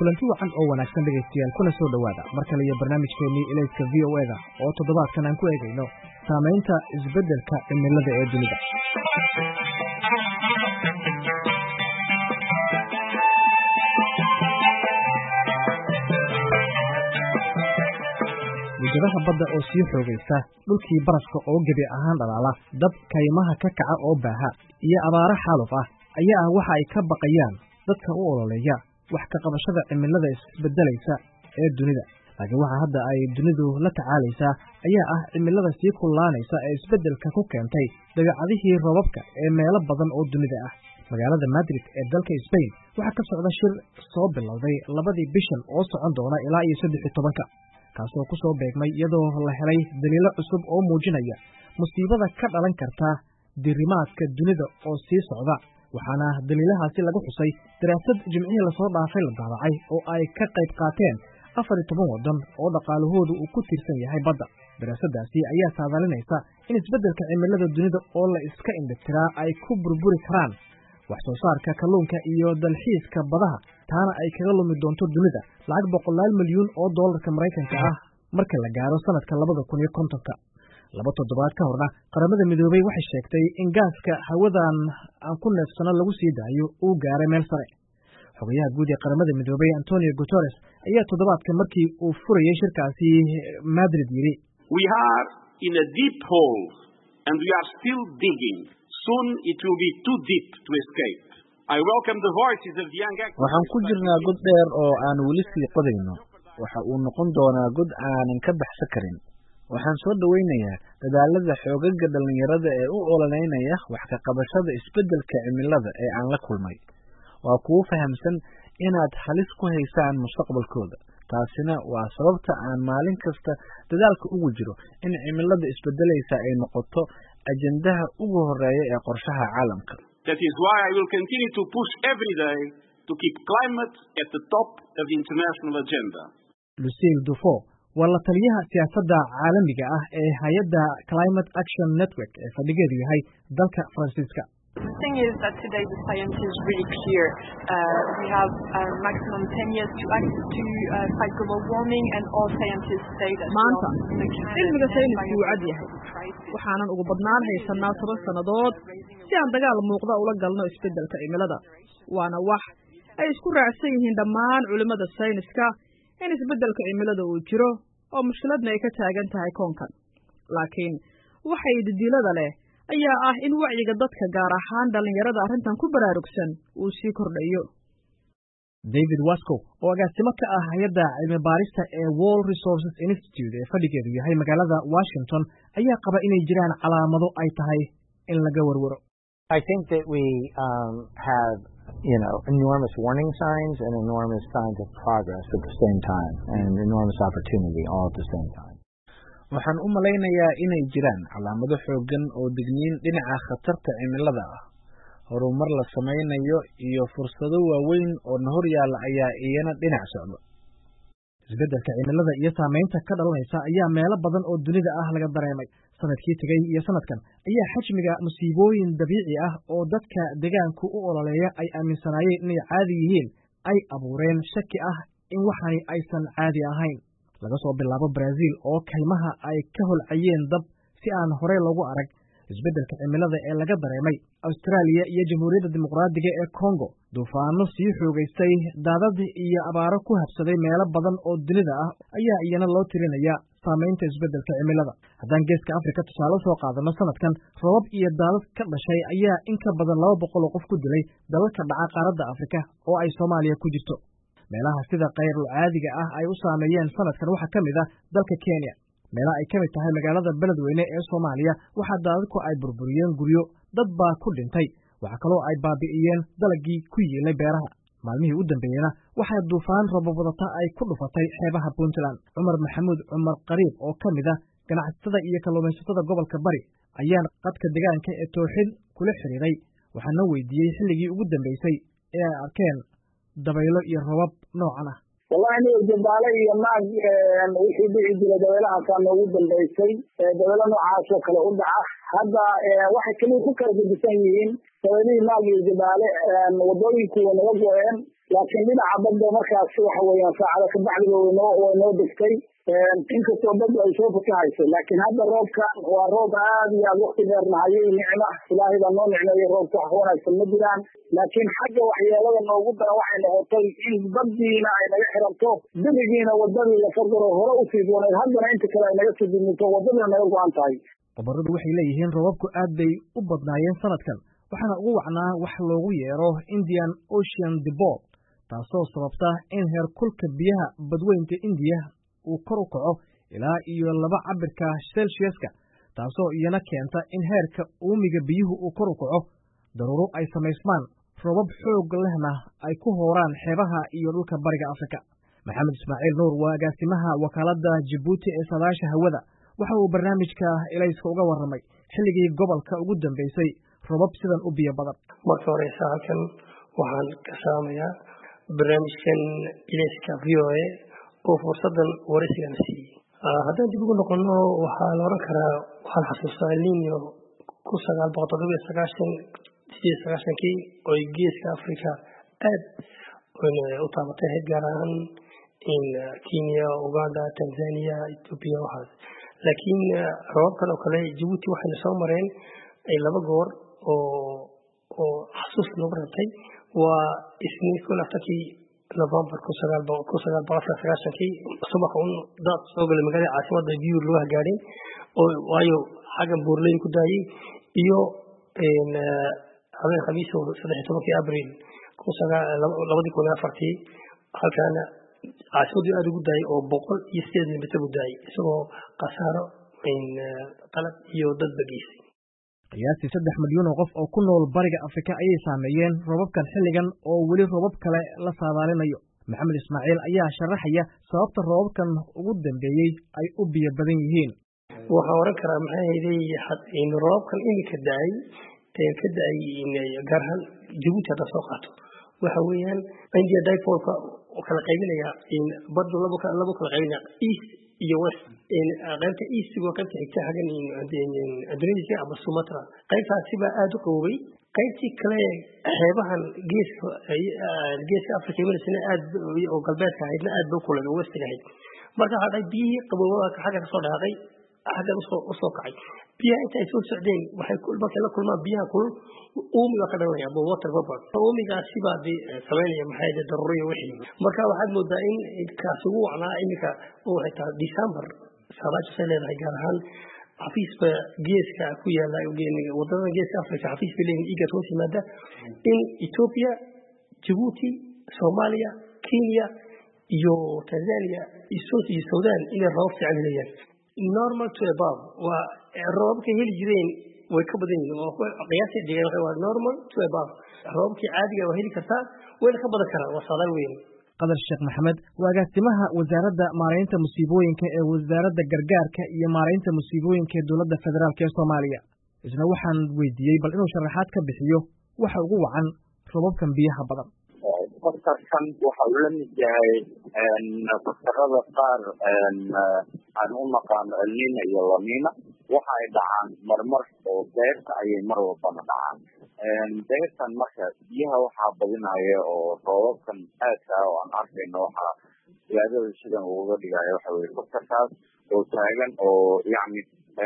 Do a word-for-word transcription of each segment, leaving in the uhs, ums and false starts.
kulanti wacan oo wanaagsan dhegaystayaal kuna soo dhowaada mar kale iyo barnaamijkeennii ilayska v o e da oo toddobaadkan aan ku eegayno saamaynta isbeddelka cimilada ee dunida. mujadaha badda oo sii xoogaysta, dhulkii barafka oo gebi ahaan dhalaala, dab kaymaha ka kaca oo baaha, iyo abaaro xaaluf ah ayaa ah waxa ay ka baqayaan dadka u ololeeya wax ka qabashada cimilada isbeddelaysa ee dunida. laakiin waxa hadda ay dunidu la tacaalaysaa ayaa ah cimilada sii kullaanaysa ee isbeddelka ku keentay dabeecadihii roobabka ee meelo badan oo dunida ah. magaalada Madrid ee dalka Spain waxaa ka socda shir soo bilowday labadii bishan oo socon doona ilaa iyo saddex iyo tobanka, kaasoo ku soo beegmay iyadoo la helay daliilo cusub oo muujinaya musiibada ka dhalan karta diirimaadka dunida oo sii socda. waxaana daliilahaasi lagu xusay daraasad jimcihii lasoo dhaafay la daabacay oo ay ka qayb qaateen afar iyo toban waddan oo dhaqaalahoodu uu ku tiirsan yahay badda. daraasadaasi ayaa saadalinaysa in isbeddelka cimilada dunida oo la iska indhatiraa ay ku burburi karaan wax soo saarka kalluunka iyo dalxiiska badaha, taana ay kaga lumi doonto dunida lacag boqolaal milyuun oo doolarka Maraykanka ah marka la gaaro sanadka labada kun iyo kontonka. laba toddobaad ka horna qaramada midoobay waxay sheegtay in gaaska hawadan aan ku neefsano lagu sii daayo uu gaaray meel sare. xogayaha guud ee qaramada midoobay Antonio Guterres ayaa toddobaadka markii uu furayay shirkaasi Madrid yidhi, We are in a deep hole and we are still digging. Soon it will be too deep to escape. I welcome the voices of the young activists. Waxaan ku jirnaa god dheer oo aan weli sii qodayno. Waxa uu noqon doonaa god aanan ka baxsan karin. waxaan soo dhaweynayaa dadaalada xoogagga dhalinyarada ee u ololeynaya wax ka qabashada isbeddelka cimilada ee aan la kulmay. waa kuwa fahamsan inaad halis ku haysaan mustaqbalkooda. taasina waa sababta aan maalin kasta dadaalka ugu jiro in cimilada isbeddelaysa ay noqoto ajandaha ugu horeeya ee qorshaha caalamka. That is why I will continue to push every day to keep climate at the top of the international agenda. Lucille Dufour waa la taliyaha siyaasadda caalamiga ah ee hay'adda Climate Action Network ee fadhigeedu yahay dalka Faransiiska. The thing is that today the science is really clear. Uh, we have a maximum ten years to act to uh, fight global warming, and all scientists say that. Maanta, cilmiga saynisku wuu cad yahay. Waxaanan ugu badnaan haysanaa toban sannadood si aan dagaal muuqda ula galno isbeddelka cimilada. Waana wax ay isku raacsan yihiin dhammaan culimada sayniska in isbeddelka cimilada uu jiro oo mushkiladna ay ka taagan tahay koonkan. laakiin waxay didilada leh ayaa ah in wacyiga dadka gaar ahaan dhalinyarada arrintan ku baraarugsan uu sii kordhayo. David Wasco oo agaasimo ka ah hay'adda cilmi baarista ee World Resources Institute ee fadhigeedu yahay magaalada Washington ayaa qaba inay jiraan calaamado ay tahay in laga warwaro. I think that we um, have, you know, enormous warning signs and enormous signs of progress at the same time, and enormous opportunity all at the same time. waxaan u malaynayaa inay jiraan calaamado xooggan oo digniin dhinaca khatarta cimilada ah, horumar la samaynayo iyo fursado waaweyn oo na hor yaalla ayaa iyana dhinac socda. isbeddelka cimilada iyo saamaynta ka dhalanaysa ayaa meelo badan oo dunida ah laga dareemay. sanadkii tegay iyo sanadkan ayaa xajmiga musiibooyin dabiici ah oo dadka deegaanku u ololeeya ay aaminsanaayeen inay caadi yihiin ay abuureen shaki ah in waxani aysan caadi ahayn. laga soo bilaabo Brazil oo kaymaha ay ka holcayeen dab si aan hore loogu arag, isbeddelka cimilada ee laga dareemay Australia iyo Jamhuuriyadda Dimuqraadiga ee Congo, duufaano sii xoogaystay, daadad iyo abaaro ku habsaday meelo badan oo dunida ah ayaa iyana loo tirinaya saamaynta isbeddelka cimilada. haddaan geeska Afrika tusaale soo qaadano, sanadkan roobab iyo daadad ka dhashay ayaa in ka badan laba boqol oo qof ku dilay dalalka dhaca qaaradda Afrika oo ay Soomaaliya ku jirto. meelaha sida qayrul caadiga ah ay u saameeyeen sanadkan waxaa ka mid ah dalka Kenya. meelaha ay ka mid tahay magaalada Beledweyne ee Soomaaliya waxaa daadadku ay burburiyeen guryo, dad baa ku dhintay. waxa kaloo ay baabi'iyeen dalagii ku yiilay beeraha. maalmihii u dambeeyena waxaa duufaan roobab wadata ay ku dhufatay xeebaha Puntland. Cumar Maxamuud Cumar Qariib oo ka mid ah ganacsatada iyo kalluumaysatada gobolka Bari ayaan qadka deegaanka ee Tooxid kula xiriiray. waxaana weydiiyey xilligii ugu dambeysay ee ay arkeen dabaylo iyo roobab noocan ah. wallahi aniga jabaale iyo maag wixii dhici jiray dabaylaha kaan ugu dambeysay dabaylo noocaas oo kale u dhaca. hadda waxay kaliya ku kala gedisan yihiin dabaylihii maag iyo jabaale wadooyinku waa naga go-een, laakiin dhinaca badda markaas waxa weeyaan saacada ka bacdiba waynoo way noo degtay inkastoo badda ay soo fakahayso laakiin hadda roobkan waa roob aad iyo aad waqti dheer nahayay nicma ilaahay baa noo nicmeeyey roobka wax wanaagsan ma jiraan laakiin xagga waxyeelada noogu daran waxay noqotay in baddiina ay naga xiranto berigiina wadadii la fagaro hore usii dooneed haddana inta kale ay naga sii dimito wadadiina naga go-an tahay khubaradu waxay leeyihiin roobabku aad bay u badnaayeen sanadkan waxaana ugu wacnaa wax loogu yeero Indian Ocean Dipole taasoo sababta in heerkulka biyaha badweynta Indiya uu kor u kaco ilaa iyo laba cabirka Celsiuska taasoo iyana keenta in heerka uumiga biyuhu uu kor u kaco daruuro ay samaysmaan roobab xoog lehna ay ku hooraan xeebaha iyo dhulka bariga Afrika Maxamed Ismaaciil Nuur waa agaasimaha wakaaladda Djibouti ee saadaasha hawada waxa uu barnaamijka Ilayska uga warramay xilligii gobolka ugu dambeysay roobab sidan u biyo badan marka hore halkan waxaan ka saamayaa barnaamijkan Ilayska V O A oo fursadan waraysigan siiyey haddaan dib ugu noqono waxaa la oran karaa waxaan xasuustaa El Niño kun sagaal boqol toddoba iyo sagaashan sideed iyo sagaashankii oo geeska Afrika aad u taabatay heer gaar ahaan in Kenya, Uganda, Tanzania, Ethiopia waxaas laakiin roobabkan oo kale Djibouti waxayna soo mareen ay laba goor oo oo xasuus noogu rabtay waa isniin kun aftarkii November kun sagaal boqol sagaashankii subax un daad soo galay magaalada caasimadda biyo loo hagaadhay oo waayo xaggan buurley ku daayay iyo in habeen khamiis oo saddex iyo tobankii Abriil kun sagaal labadii kun iyo afartii halkaana caasimaddu aad ugu daayay oo boqol iyo sideed mitir u daayay isagoo khasaaro in qalab iyo dad bageysay qiyaastii saddex milyan oo qof oo ku nool bariga Afrika ayay saameeyeen roobabkan xilligan oo weli roobab kale la saadaalinayo Maxamed Ismaaciil ayaa sharaxaya sababta roobabkan ugu dambeeyay ay u biyo badan yihiin waxaan oran karaa maxay hayday in roobabkan imika daay ee ka daay in gaar ahaan Djibouti hadda soo qaato waxa weeyaan India Dipole-ka oo kala qaybinaya in baddu labo kala labo kala qaybinaya east iyo west in qaybta east waa qaybta xigta xagan in Indonesia ama Sumatra qaybtaasi baa aad u qoway qaybtii kale xeebahan geeska geeska Afrika meesha aad oo galbeedka ahaydna aad buu kulay westiga ahayd marka hadda biyo qabowga xagga ka soo dhaqay xagga u soo kacay biyaha inta ay soo socdeen waxay kulmada la kulmaan biyaha kulul uumiga ka dhalanaya ama water vapor uumiga sibaa bi sameynaya maxay tahay daruuriyo wixii marka waxaad moodaa in kaas ugu wacnaa imika oo xitaa December saadaasha leedahay gaar ahaan xafiiska geeska ku yaala wadada geeska Afrika xafiiska leeyahay iga toos yimaada in Ethiopia, Djibouti, Somalia, Kenya iyo Tanzania iyo Sudan inay roob fiican helayaan normal to above waa roobka heli jireen way ka badan yihiin oo qiyaastii deegaanka waa normal to above roobkii caadiga waa heli kartaa way ka badan karaan waa saadaal weyn qadar Sheekh Maxamed waa agaasimaha wasaaradda maareynta musiibooyinka ee wasaaradda gargaarka iyo maareynta musiibooyinka ee dowladda federaalka ee Soomaaliya isna waxaan weydiiyay bal inuu sharaxaad ka bixiyo waxa ugu wacan roobabkan biyaha badan faktarkan waxa uu la mid yahay faktarada qaar aan u naqaano El Niño iyo La Niña waxa ay dhacaan marmar oo beerta ayay mar walbana dhacaan beertan marka biyaha waxaa badinaya oo roobabkan aadka ah oo aan arkayno waxaa siyaadada sidan uga dhigaya waxa weye faktarkaas oo taagan oo yacni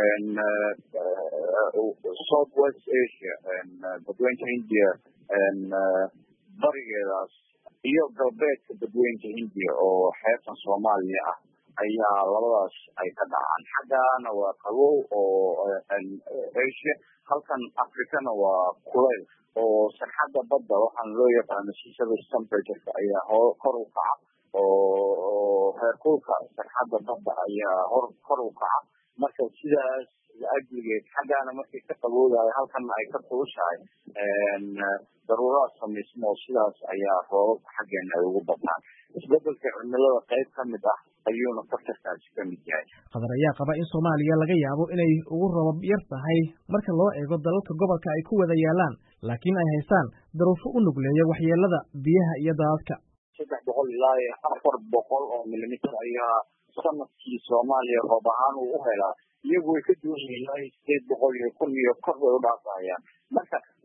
South West Asia badweynta India barigeedaas iyo galbeedka badweynta India oo xeebtan Soomaaliya ah ayaa labadaas ay ka dhacaan xaggaana waa qabow oo Asia halkan Afrikana waa kuleyl oo sarxadda badda waxaan loo yaqaano seaside temperature ayaa kor u kaca oo heerkulka sarxadda badda ayaa kor u kaca marka sidaas ajligeed xaggaana markay ka qaboodayo halkana ay ka kulushahay daruuraad samaysmo sidaas ayaa roobabka xaggeena ay ugu badnaan isbedelka cimilada qayb ka mid ah ayuuna faktarkaasi ka mid yahay qadar ayaa qaba in Soomaaliya laga yaabo inay ugu roobab yar tahay marka loo eego dalalka gobolka ay ku wada yaalaan laakiin ay haystaan daruufo u nugleeya waxyeelada biyaha iyo daadadka saddex boqol ilaa afar boqol oo milimitir ayaa sanadkii Soomaaliya roob ahaan u helaa iyagu way ka duwan yihiin sideed boqol iyo kun iyo kor bay u dhaafayaan marka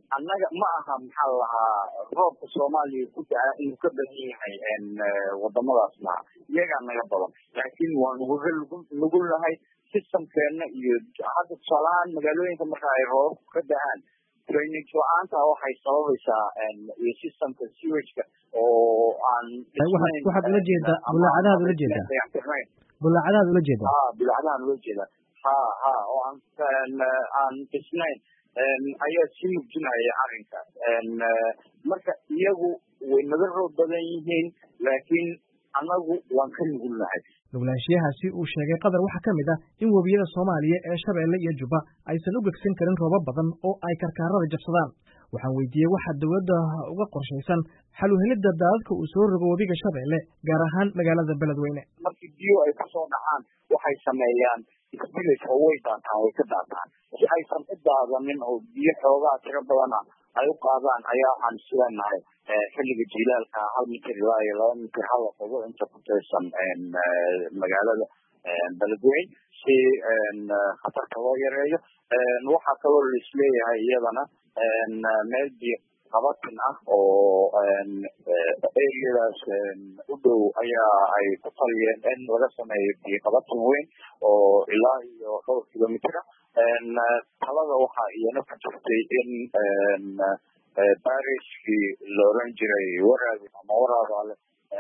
annaga ma aha maxaa la lahaa roobka soomaaliya ku daa inuu ka badan yahay wadamadaas maaha iyagaa naga badan laakiin waa nuguga nugul nahay systemkeena iyo hadda tusaalahaan magaalooyinka marka ay roobabku ka da-aan drainage la-aanta waxay sababaysaa iyo systemka sewageka oo aan waxaad ula jeedaa bulaacadahaad ula jeedaa bulaacadahaad ula jeedaa ha bulaacadahaan ula jeedaa ha ha oo aan aan dhisnayn ayaa sii mujinaya arrinka marka iyagu way naga roob badan yihiin laakiin annagu waan ka nugulnahay nuglaanshiyahaasi uu sheegay qadar waxaa ka mid ah in webiyada soomaaliya ee shabeelle iyo jubba aysan u gegsan karin roobab badan oo ay karkaarada jabsadaan waxaan weydiiyey waxaa dowladda uga qorshaysan xal u helidda daadadka uu soo rogo webiga shabeelle gaar ahaan magaalada beledweyne markii biyo ay kasoo dhacaan waxay sameeyaan village oo way daataan way ka daataan si aysan u daadanin oo biyo xoogaa tiro badana ay u qaadaan ayaa waxaan isleenahay xilliga jilaalka hal mitir ilaa iyo laba mitir hala qodo inta ku tirsan magaalada beledweyne si khatarta loo yareeyo waxaa kaloo laisleeyahay iyadana meel biyo qabatin ah oo areadaas u dhow ayaa ay ku taliyeen in laga sameeyo biyo qabatin weyn oo ilaa iyo dhowr kilomitr talada waxaa iyana ku jirtay in barishkii la oran jiray waraadi ama waraadaale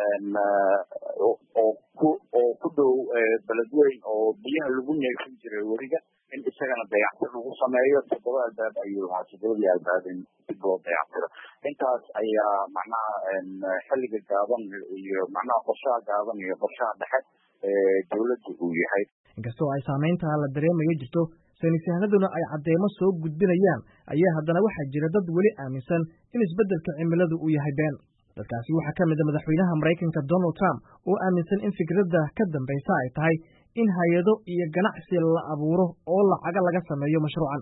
oo ku oo ku dhow beledweyn oo biyaha lagu neefin jiray weriga in isagana dayactir lagu sameeyo toddoba albaab ayuu lahaa toddobadii albaab in dib loo dayactiro intaas ayaa macnaha xilliga gaaban iyo macnaha qorshaha gaaban iyo qorshaha dhexe ee dawladda uu yahay inkastoo ay saamayntaa la dareemayo jirto saynis yahanaduna ay caddeemo soo gudbinayaan ayaa haddana waxaa jira dad weli aaminsan in isbeddelka cimiladu uu yahay been dadkaasi waxaa ka mid a madaxweynaha maraykanka donald trump oo aaminsan in fikradda ka dambaysa ay tahay in hay-ado iyo ganacsi la abuuro oo lacaga laga sameeyo mashruucan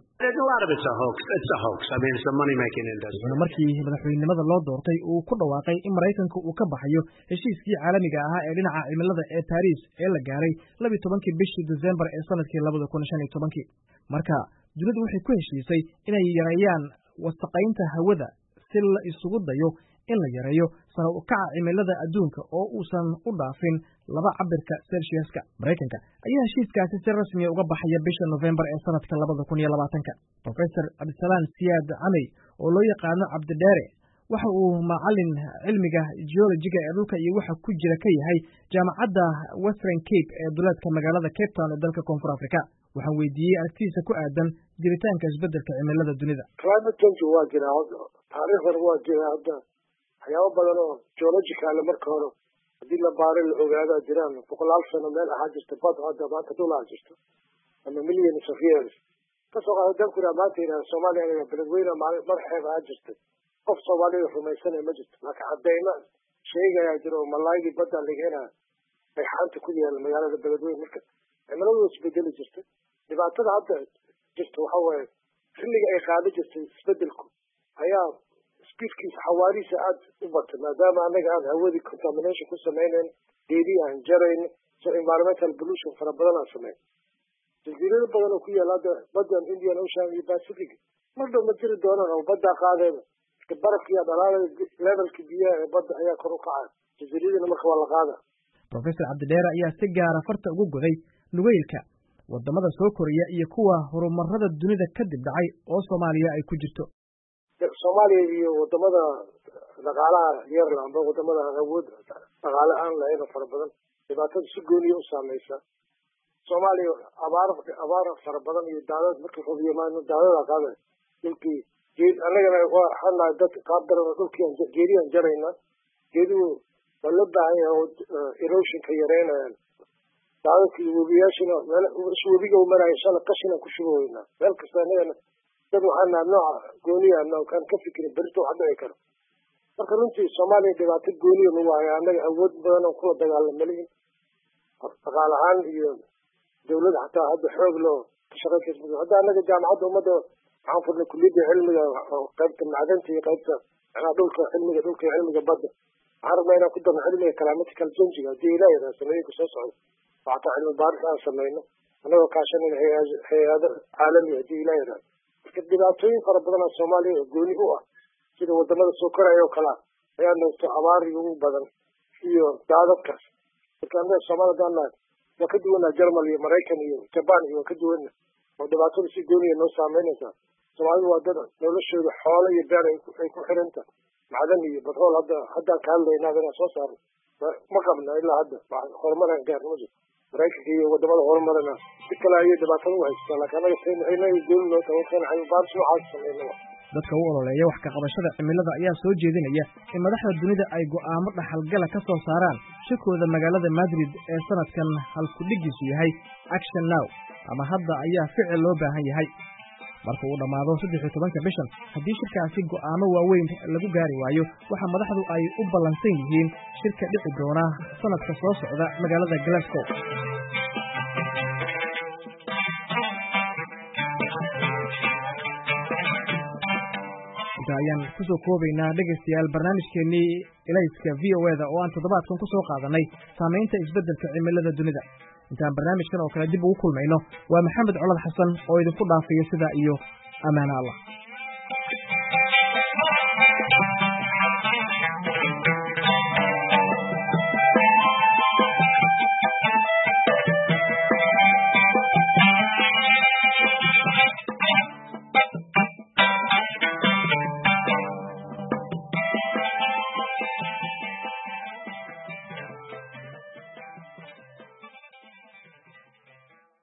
wuxuuna markii madaxweynenimada loo doortay uu ku dhawaaqay in maraykanka uu ka baxayo heshiiskii caalamiga ahaa ee dhinaca cimilada ee Paris ee la gaaray laba iyo tobankii bishii December ee sanadkii labada kun shan iyo tobankii marka dunidu waxay ku heshiisay inay yareeyaan wasaqaynta hawada si la isugu dayo in la yareeyo sare u kaca cimilada adduunka oo uusan u dhaafin laba cabirka Celsiuska Mareykanka ayaa heshiiskaasi si rasmi ah uga baxaya bisha November ee sanadka labada kun iyo labaatanka Professor Abdisalaan Siyaad Camey oo loo yaqaano Cabdidheere waxa uu macallin cilmiga geologiga ee dhulka iyo waxa ku jira ka yahay jaamacadda Western Cape ee duleedka magaalada Cape Town ee dalka Koonfur Afrika waxaan weydiiyey aragtidiisa ku aadan jiritaanka isbeddelka cimilada dunida climate change waa jira taariikhdan waa jira hadda waxyaabo badan oo geological marka hore haddii la baaray la ogaadaa jiraan boqolaal sano meel ahaa jirta bad hadda maanta dhul ahaa jirta ama millions of years kasoo qaada danku iraa maanta yidhaha soomaaliya anaga beledweyne madaxeeda ahaa jirtay qof soomaalida rumaysanaya ma jirto laakiin caddeymo sheegayaa jira oo malaaygii badda laga helaa ay xaanta ku yaalla magaalada beledweyne marka cimiladu isbedeli jirta dhibaatada hadda jirta waxa waaye xilliga ay qaada jirtay isbedelku ayaa speedkiisa xawaarihiisa aada u batay maadaama annaga aan hawadii contamination ku samaynayn geedii aan jarayn so environmental pollution fara badan aan samayn jasiirado badan oo ku yaala hadda baddan Indian Ocean iyo Pacific mar dhow ma jiri doonaan oo badda qaadayba marka barafkiiya dhalaalada levelka biyaha ee badda ayaa kor u kacaya jasiiradana marka waa la qaada Professor Cabdidheere ayaa si gaara farta ugu goday nugeylka wadamada soo koraya iyo kuwa horumarada dunida kadib dhacay oo Soomaaliya ay ku jirto Soomaaliya iyo wadamada dhaqaalaha yar amba wadamada awood dhaqaale aan lahayn fara badan dhibaatada si gooniya u saamaysa Soomaaliya abaar abaar fara badan iyo daadad markii uu yimaado daadada qaaday dhulkii geed anagana waa xanaa dad qaab daran dhulkii aan geediyaan jarayna geedu wala baahan yahay erosion ka yareynayaan daadadkii webiyaashina meel webiga uu marayo shala qashina ku shubooyna meel kasta anagana dad waxaan nooca gooniya anoo kan ka fikirin berito wax dhici karo marka runtii Soomaaliya dhibaato gooniya lagu hayaa annaga awood badan oo kula dagaalamay dhaqaale ahaan iyo dawladda xataa hadda xoog loo shaqeynaysa hadda annaga jaamacadda ummadda waxaan furnay kulliyadda cilmiga qaybta macdanta iyo qaybta macnaha dhulka cilmiga dhulka iyo cilmiga badda waxaan rabnaa inaan ku darno cilmiga climatical change haddii ilaahay yidhaha samooyinka soo socda oo xataa cilmi baaris aan samayno annagoo kaashanayna hay-ado caalami haddii ilaahay yidhaha marka dhibaatooyin fara badan oo soomaaliya oo gooni u ah sida wadamada soo koraya oo kalea ayaa noogto abaari ugu badan iyo daadadkaas marka anaga soomaalia hadaan nahay waa ka duwanaa jermal iyo maraykan iyo jaban iyo waa ka duwana oo dhibaatada si gooniya noo saameynaysaa soomaalidu waa dad noloshooda xoolo iyo beer ay ku xiranta macdan iyo batrool hadda haddaan ka hadlayna inaan soo saarno ma qabna ilaa hadda horumaraan gaarnimo maraykanka iyo wadamada horumarana si kale ayay dhibaatada u haystaa laakiin anaga inaga gooni noo tawakan baaris noocaas sameynaba dadka u ololeeya wax ka qabashada cimilada ayaa soo jeedinaya in madaxda dunida ay go'aamo dhaxalgala ka soo saaraan shirkooda magaalada Madrid ee sanadkan halkudhigiisu yahay Action Now ama hadda ayaa ficil loo baahan yahay marka uu dhamaado saddex iyo tobanka bishan haddii shirkaasi go'aamo waaweyn lagu gaari waayo waxa madaxdu ay u ballansan yihiin shirka dhici doona sanadka soo socda magaalada Glasgow. inta ayaan ku soo koobaynaa dhegaystayaal barnaamijkeennii ilayska v o e da oo aan toddobaadkan ku soo qaadanay saamaynta isbeddelka cimilada dunida intaan barnaamijkan oo kale dib ugu kulmayno waa maxamed colad xasan oo idinku dhaafaya sidaa iyo amaana allah.